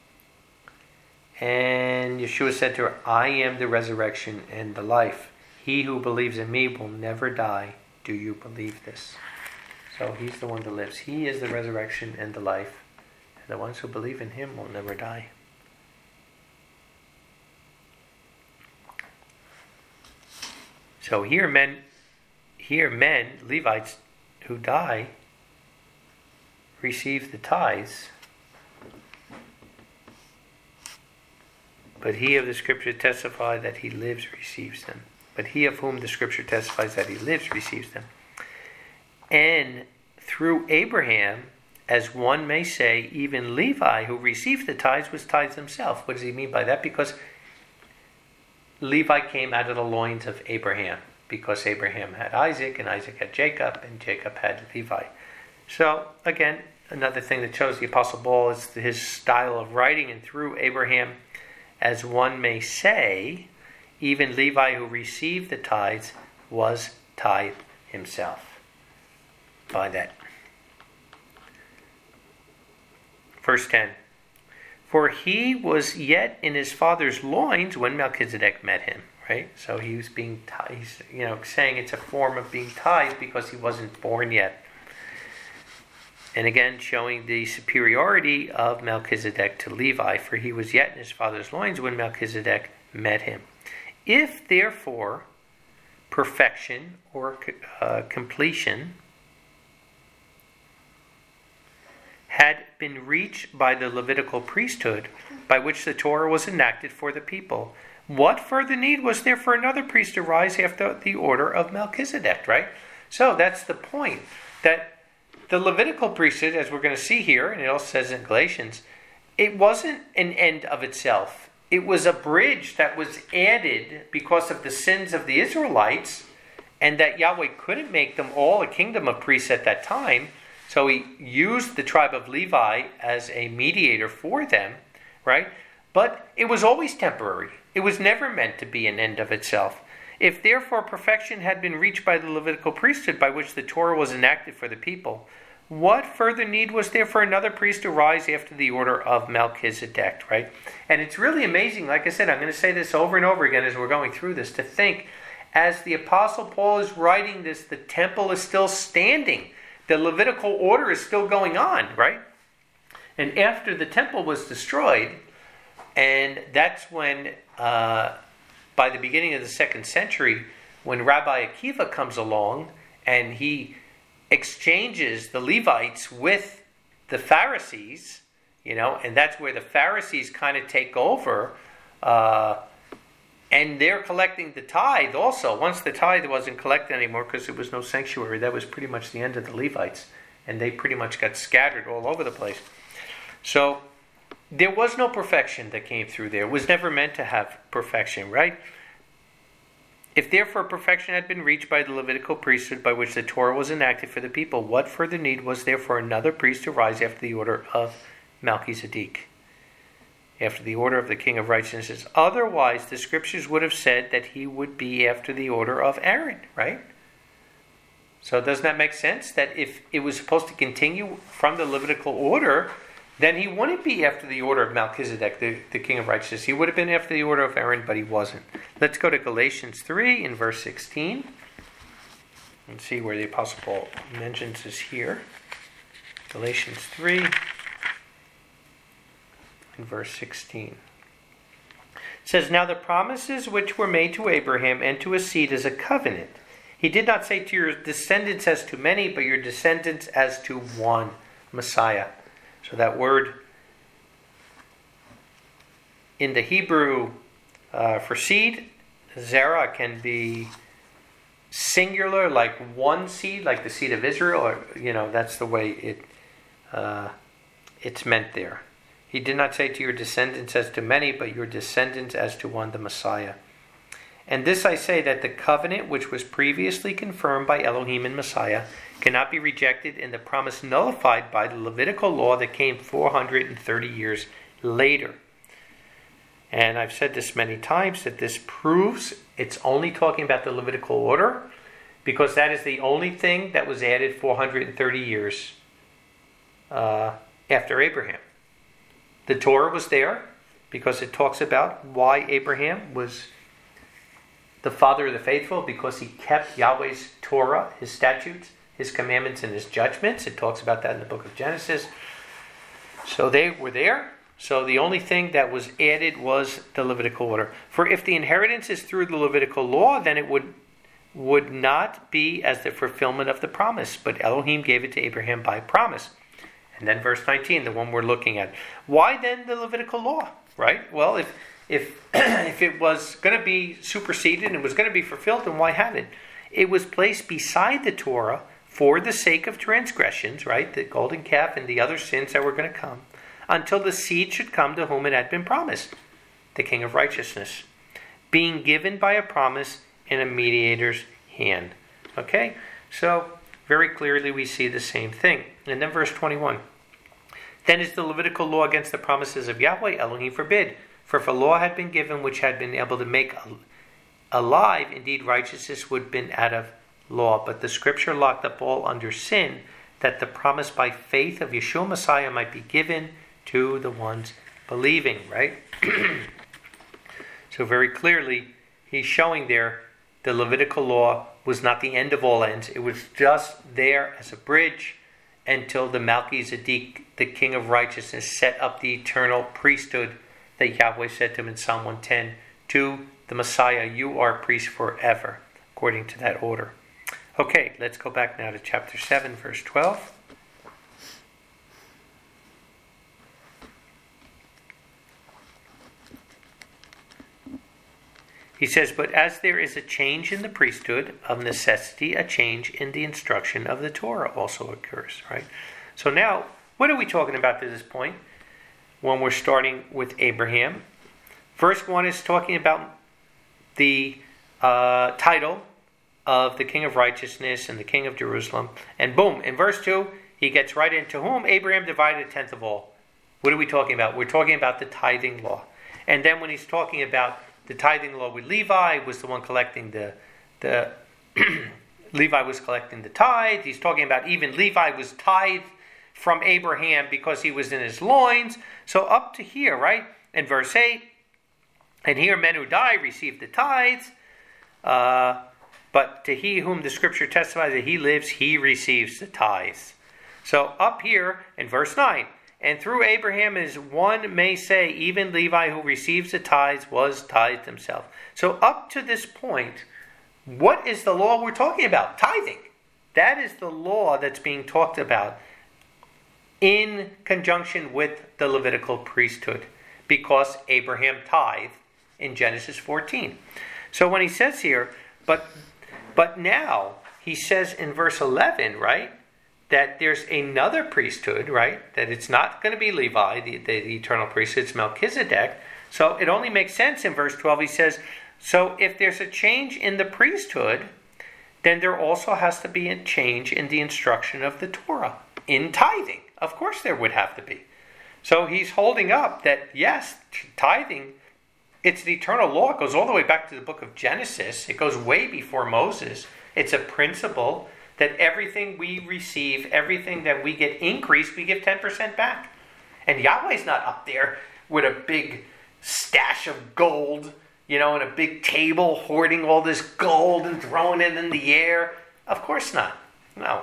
And Yeshua said to her, "I am the resurrection and the life. He who believes in me will never die. Do you believe this?" So he's the one that lives. He is the resurrection and the life. And the ones who believe in him will never die. So here men, here men, Levites who die, receives the tithes, but he of the Scripture testifies that he lives receives them. But he of whom the Scripture testifies that he lives receives them. And through Abraham, as one may say, even Levi, who received the tithes, was tithes himself. What does he mean by that? Because Levi came out of the loins of Abraham, because Abraham had Isaac, and Isaac had Jacob, and Jacob had Levi. So, again, another thing that shows the Apostle Paul is his style of writing, and through Abraham, as one may say, even Levi, who received the tithes, was tithe himself. By that. Verse ten. For he was yet in his father's loins when Melchizedek met him. Right? So he was being, he's, you know, saying it's a form of being tithed because he wasn't born yet. And again, showing the superiority of Melchizedek to Levi, for he was yet in his father's loins when Melchizedek met him. If, therefore, perfection or uh, completion had been reached by the Levitical priesthood, by which the Torah was enacted for the people, what further need was there for another priest to rise after the order of Melchizedek, right? So that's the point, that the Levitical priesthood, as we're going to see here, and it also says in Galatians, it wasn't an end of itself. It was a bridge that was added because of the sins of the Israelites, and that Yahweh couldn't make them all a kingdom of priests at that time. So he used the tribe of Levi as a mediator for them, right? But it was always temporary. It was never meant to be an end of itself. If therefore perfection had been reached by the Levitical priesthood by which the Torah was enacted for the people, what further need was there for another priest to rise after the order of Melchizedek, right? And it's really amazing, like I said, I'm going to say this over and over again as we're going through this, to think as the Apostle Paul is writing this, the temple is still standing. The Levitical order is still going on, right? And after the temple was destroyed, and that's when, uh, by the beginning of the second century, when Rabbi Akiva comes along and he exchanges the Levites with the Pharisees, you know, and that's where the Pharisees kind of take over, uh, and they're collecting the tithe also. Once the tithe wasn't collected anymore because there was no sanctuary, that was pretty much the end of the Levites, and they pretty much got scattered all over the place. So there was no perfection that came through there. It was never meant to have perfection, right? If therefore perfection had been reached by the Levitical priesthood by which the Torah was enacted for the people, what further need was there for another priest to rise after the order of Melchizedek, after the order of the King of Righteousness? Otherwise, the Scriptures would have said that he would be after the order of Aaron, right? So doesn't that make sense? That if it was supposed to continue from the Levitical order, then he wouldn't be after the order of Melchizedek, the, the King of Righteousness. He would have been after the order of Aaron, but he wasn't. Let's go to Galatians three in verse sixteen. And see where the Apostle Paul mentions this here. Galatians three in verse sixteen. It says, "Now the promises which were made to Abraham and to his seed is a covenant. He did not say to your descendants as to many, but your descendants as to one, Messiah." So that word in the Hebrew uh, for seed, zera, can be singular, like one seed, like the seed of Israel, or, you know, that's the way it uh, it's meant there. He did not say to your descendants as to many, but your descendants as to one, the Messiah. And this I say, that the covenant which was previously confirmed by Elohim and Messiah cannot be rejected, and the promise nullified by the Levitical law that came four hundred thirty years later. And I've said this many times, that this proves it's only talking about the Levitical order, because that is the only thing that was added four hundred thirty years uh, after Abraham. The Torah was there because it talks about why Abraham was the father of the faithful, because he kept Yahweh's Torah, his statutes, his commandments, and his judgments. It talks about that in the book of Genesis. So they were there. So the only thing that was added was the Levitical order. For if the inheritance is through the Levitical law, then it would would not be as the fulfillment of the promise. But Elohim gave it to Abraham by promise. And then verse nineteen, the one we're looking at. Why then the Levitical law, right? Well, if if if it was going to be superseded and was going to be fulfilled, then why have it? It was placed beside the Torah for the sake of transgressions, right? The golden calf and the other sins that were going to come, until the seed should come to whom it had been promised, the King of righteousness, being given by a promise in a mediator's hand. Okay? So, very clearly we see the same thing. And then verse twenty-one. Then is the Levitical law against the promises of Yahweh? Elohim forbid. For if a law had been given which had been able to make alive, indeed righteousness would have been out of law. But the scripture locked up all under sin, that the promise by faith of Yeshua Messiah might be given to the ones believing, right? So very clearly, he's showing there the Levitical law was not the end of all ends. It was just there as a bridge until the Melchizedek, the King of righteousness, set up the eternal priesthood that Yahweh said to him in Psalm one ten, to the Messiah, you are priest forever, according to that order. Okay, let's go back now to chapter seven, verse twelve. He says, but as there is a change in the priesthood, of necessity, a change in the instruction of the Torah also occurs, right? So now, what are we talking about to this point when we're starting with Abraham? Verse one is talking about the uh, title of the King of Righteousness and the King of Jerusalem. And boom, in verse two, he gets right into whom Abraham divided a tenth of all. What are we talking about? We're talking about the tithing law. And then when he's talking about the tithing law with Levi, was the one collecting the, the Levi was collecting the tithe. He's talking about even Levi was tithed from Abraham because he was in his loins. So up to here, right? In verse eight, and here men who die receive the tithes, uh, but to he whom the scripture testifies that he lives, he receives the tithes. So up here in verse nine, and through Abraham, as one may say, even Levi who receives the tithes was tithed himself. So up to this point, what is the law we're talking about? Tithing. That is the law that's being talked about in conjunction with the Levitical priesthood, because Abraham tithed in Genesis fourteen. So when he says here, but but now, he says in verse eleven, right, that there's another priesthood, right? That it's not going to be Levi, the, the, the eternal priesthood, it's Melchizedek. So it only makes sense in verse twelve. He says, so if there's a change in the priesthood, then there also has to be a change in the instruction of the Torah, in tithing. Of course there would have to be. So he's holding up that, yes, tithing, it's the eternal law. It goes all the way back to the book of Genesis. It goes way before Moses. It's a principle that everything we receive, everything that we get increased, we give ten percent back. And Yahweh's not up there with a big stash of gold, you know, and a big table hoarding all this gold and throwing it in the air. Of course not. No.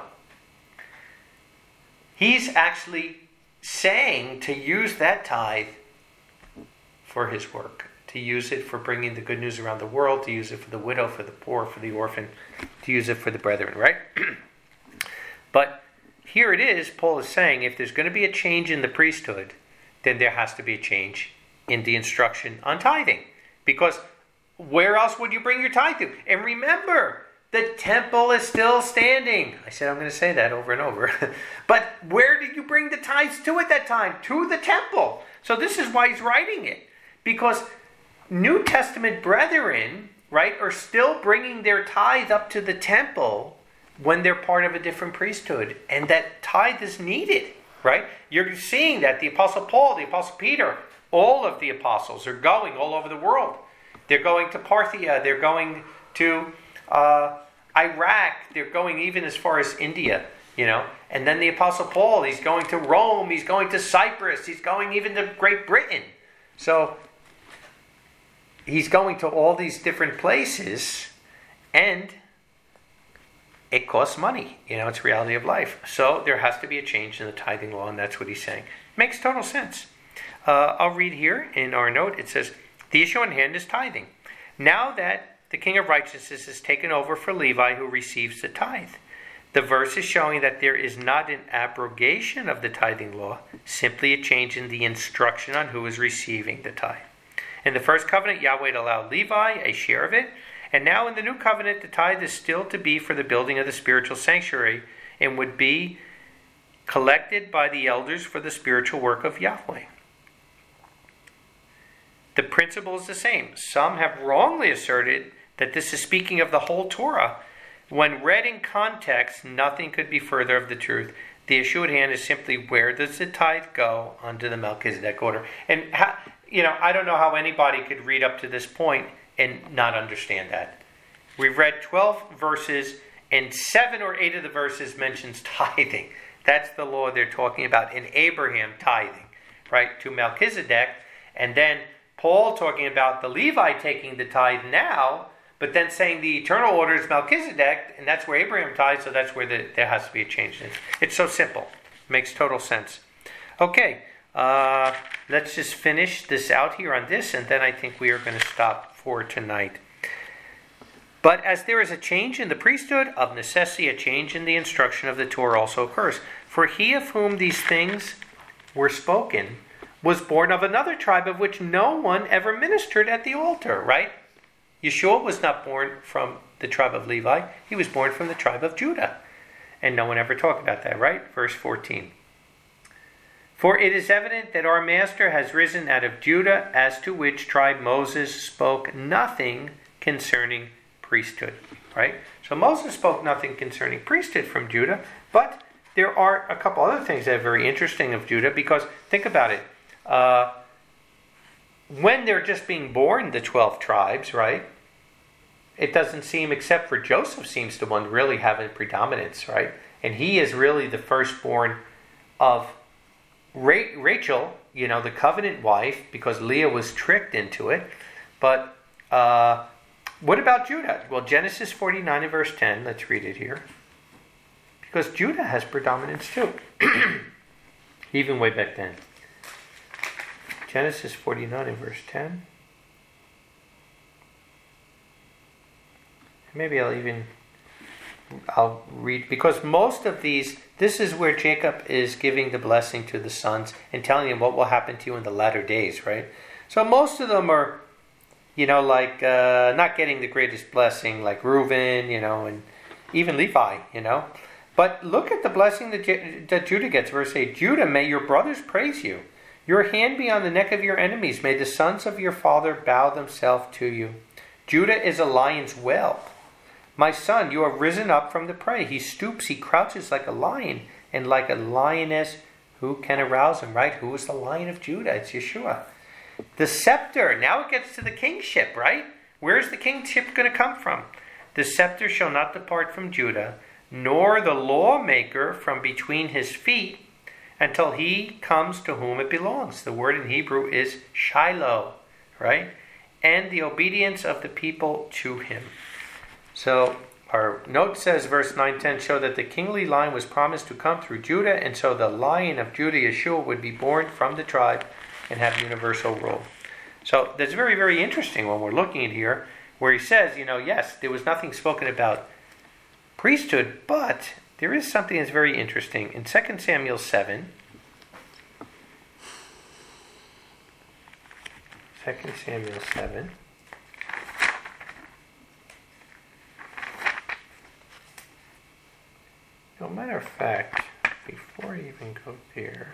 He's actually saying to use that tithe for his work, to use it for bringing the good news around the world, to use it for the widow, for the poor, for the orphan, to use it for the brethren, right? But here it is, Paul is saying, if there's going to be a change in the priesthood, then there has to be a change in the instruction on tithing. Because where else would you bring your tithe to? And remember, the temple is still standing. I said I'm going to say that over and over. But where did you bring the tithes to at that time? To the temple. So this is why he's writing it. Because New Testament brethren, right, are still bringing their tithe up to the temple when they're part of a different priesthood. And that tithe is needed, right? You're seeing that the Apostle Paul, the Apostle Peter, all of the apostles are going all over the world. They're going to Parthia. They're going to uh, Iraq. They're going even as far as India, you know. And then the Apostle Paul, he's going to Rome. He's going to Cyprus. He's going even to Great Britain. So he's going to all these different places, and it costs money. You know, it's reality of life. So there has to be a change in the tithing law, and that's what he's saying. Makes total sense. Uh, I'll read here in our note. It says, the issue in hand is tithing. Now that the King of Righteousness is taken over for Levi, who receives the tithe, The verse is showing that there is not an abrogation of the tithing law, simply a change in the instruction on who is receiving the tithe. In the first covenant, Yahweh allowed Levi a share of it, and now in the new covenant, the tithe is still to be for the building of the spiritual sanctuary and would be collected by the elders for the spiritual work of Yahweh. The principle is the same. Some have wrongly asserted that this is speaking of the whole Torah. When read in context, nothing could be further of the truth. The issue at hand is simply, where does the tithe go under the Melchizedek order? And, how, you know, I don't know how anybody could read up to this point and not understand that. We've read twelve verses, and seven or eight of the verses mentions tithing. That's the law they're talking about in Abraham, tithing, right, to Melchizedek. And then Paul talking about the Levi taking the tithe now, but then saying the eternal order is Melchizedek, and that's where Abraham tithes, so that's where the, there has to be a change. It's, it's so simple. It makes total sense. Okay, uh, let's just finish this out here on this, and then I think we are going to stop for tonight. But as there is a change in the priesthood, of necessity a change in the instruction of the Torah also occurs. For he of whom these things were spoken was born of another tribe of which no one ever ministered at the altar, right? Yeshua was not born from the tribe of Levi. He was born from the tribe of Judah. And no one ever talked about that, right? Verse fourteen. For it is evident that our master has risen out of Judah, as to which tribe Moses spoke nothing concerning priesthood, right? So Moses spoke nothing concerning priesthood from Judah, but there are a couple other things that are very interesting of Judah, because think about it. Uh, when they're just being born, the twelve tribes, right? It doesn't seem, except for Joseph seems the one really having predominance, right? And he is really the firstborn of Ra- Rachel, you know, the covenant wife, because Leah was tricked into it. But uh, what about Judah? Well, Genesis forty-nine and verse ten, let's read it here. Because Judah has predominance too, even way back then. Genesis forty-nine and verse ten. Maybe I'll even, I'll read, because most of these, this is where Jacob is giving the blessing to the sons and telling them what will happen to you in the latter days, right? So most of them are, you know, like uh, not getting the greatest blessing, like Reuben, you know, and even Levi, you know. But look at the blessing that, J- that Judah gets. Verse eight, Judah, may your brothers praise you. Your hand be on the neck of your enemies. May the sons of your father bow themselves to you. Judah is a lion's whelp. My son, you have risen up from the prey. He stoops, he crouches like a lion, and like a lioness, who can arouse him, right? Who is the Lion of Judah? It's Yeshua. The scepter, now it gets to the kingship, right? Where is the kingship going to come from? The scepter shall not depart from Judah, nor the lawmaker from between his feet, until he comes to whom it belongs. The word in Hebrew is Shiloh, right? And the obedience of the people to him. So our note says, verse nine ten, show that the kingly line was promised to come through Judah, and so the Lion of Judah, Yeshua, would be born from the tribe and have universal rule. So that's very, very interesting when we're looking at here, where he says, you know, yes, there was nothing spoken about priesthood, but there is something that's very interesting. In Second Samuel seven, Second Samuel seven, no matter of fact, before I even go there,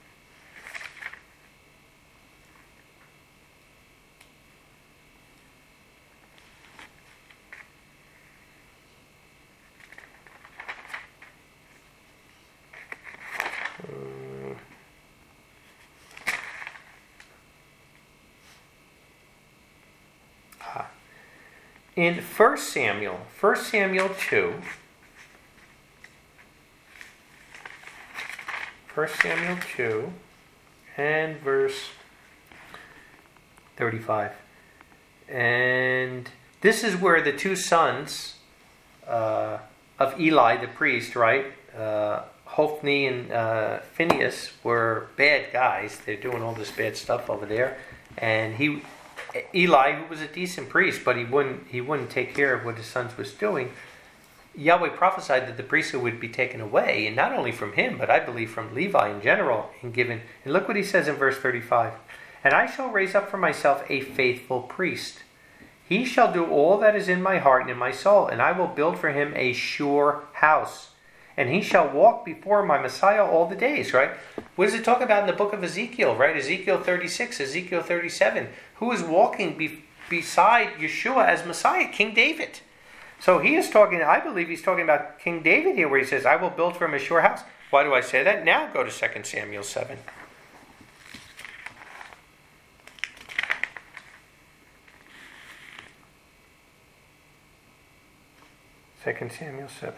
in First Samuel, First Samuel two, First Samuel two, and verse thirty-five. And this is where the two sons uh, of Eli, the priest, right, uh, Hophni and uh, Phinehas, were bad guys. They're doing all this bad stuff over there. And he... Eli, who was a decent priest, but he wouldn't he wouldn't take care of what his sons was doing. Yahweh prophesied that the priesthood would be taken away, and not only from him, but I believe from Levi in general, and given. And look what he says in verse thirty-five. And I shall raise up for myself a faithful priest. He shall do all that is in my heart and in my soul, and I will build for him a sure house. And he shall walk before my Messiah all the days, right? What does it talk about in the book of Ezekiel, right? Ezekiel thirty-six, Ezekiel thirty-seven. Who is walking be- beside Yeshua as Messiah? King David. So he is talking, I believe he's talking about King David here, where he says, I will build for him a sure house. Why do I say that? Now go to Second Samuel seven. Second Samuel seven.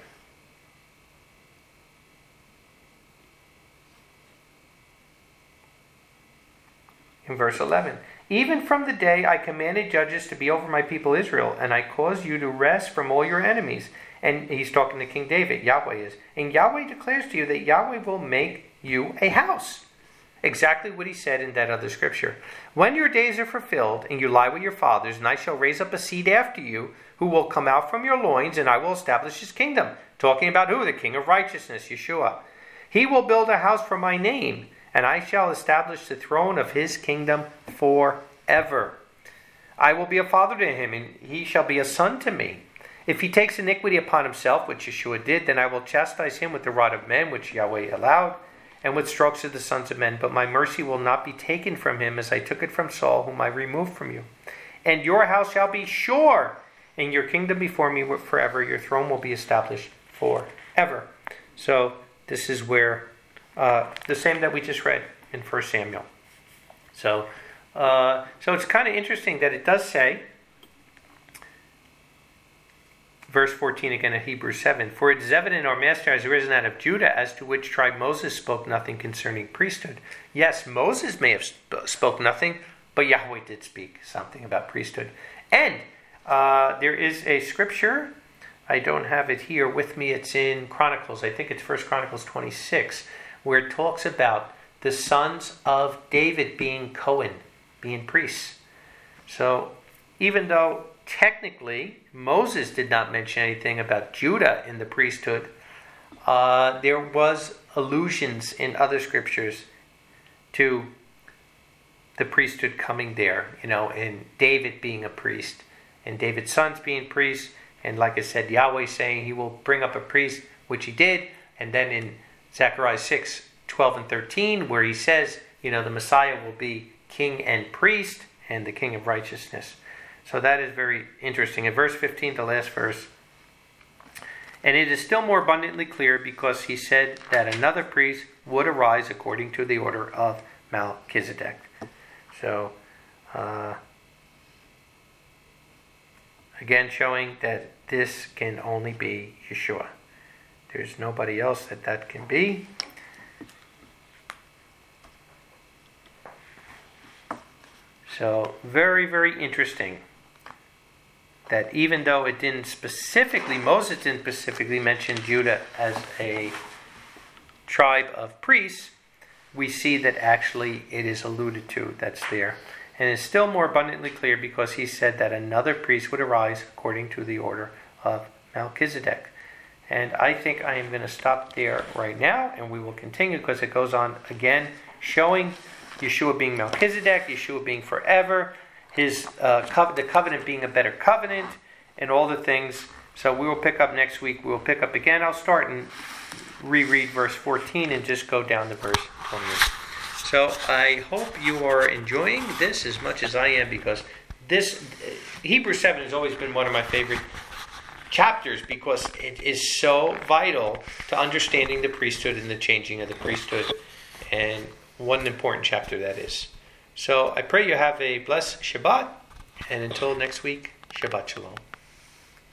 In verse eleven. Even from the day I commanded judges to be over my people Israel, and I caused you to rest from all your enemies. And he's talking to King David, Yahweh is. And Yahweh declares to you that Yahweh will make you a house. Exactly what he said in that other scripture. When your days are fulfilled, and you lie with your fathers, and I shall raise up a seed after you, who will come out from your loins, and I will establish his kingdom. Talking about who? The King of righteousness, Yeshua. He will build a house for my name, and I shall establish the throne of his kingdom forever. I will be a father to him, and he shall be a son to me. If he takes iniquity upon himself, which Yeshua did, then I will chastise him with the rod of men, which Yahweh allowed, and with strokes of the sons of men. But my mercy will not be taken from him, as I took it from Saul, whom I removed from you. And your house shall be sure, and your kingdom before me forever. Your throne will be established forever. So this is where uh, the same that we just read in First Samuel. So, uh, so it's kind of interesting that it does say, verse fourteen again of Hebrews seven, for it is evident our master has risen out of Judah, as to which tribe Moses spoke nothing concerning priesthood. Yes, Moses may have sp- spoke nothing, but Yahweh did speak something about priesthood. And uh, there is a scripture, I don't have it here with me, it's in Chronicles, I think it's First Chronicles twenty-six, where it talks about the sons of David being Cohen, being priests. So even though technically Moses did not mention anything about Judah in the priesthood, uh, there was allusions in other scriptures to the priesthood coming there, you know, and David being a priest, and David's sons being priests, and like I said, Yahweh saying he will bring up a priest, which he did, and then in Zechariah six, twelve and thirteen, where he says, you know, the Messiah will be king and priest, and the king of righteousness. So that is very interesting. In verse fifteen, the last verse, and it is still more abundantly clear because he said that another priest would arise according to the order of Melchizedek. So, uh, again, showing that this can only be Yeshua. There's nobody else that that can be. So, very, very interesting that even though it didn't specifically, Moses didn't specifically mention Judah as a tribe of priests, we see that actually it is alluded to, that's there. And it's still more abundantly clear because he said that another priest would arise according to the order of Melchizedek. And I think I am going to stop there right now, and we will continue because it goes on again, showing Yeshua being Melchizedek, Yeshua being forever, his uh, co- the covenant being a better covenant, and all the things. So we will pick up next week. We will pick up again. I'll start and reread verse fourteen and just go down to verse twenty-eight. So I hope you are enjoying this as much as I am, because this Hebrews seven has always been one of my favorite chapters because it is so vital to understanding the priesthood and the changing of the priesthood, and what an important chapter that is. So I pray you have a blessed Shabbat, and until next week, Shabbat Shalom.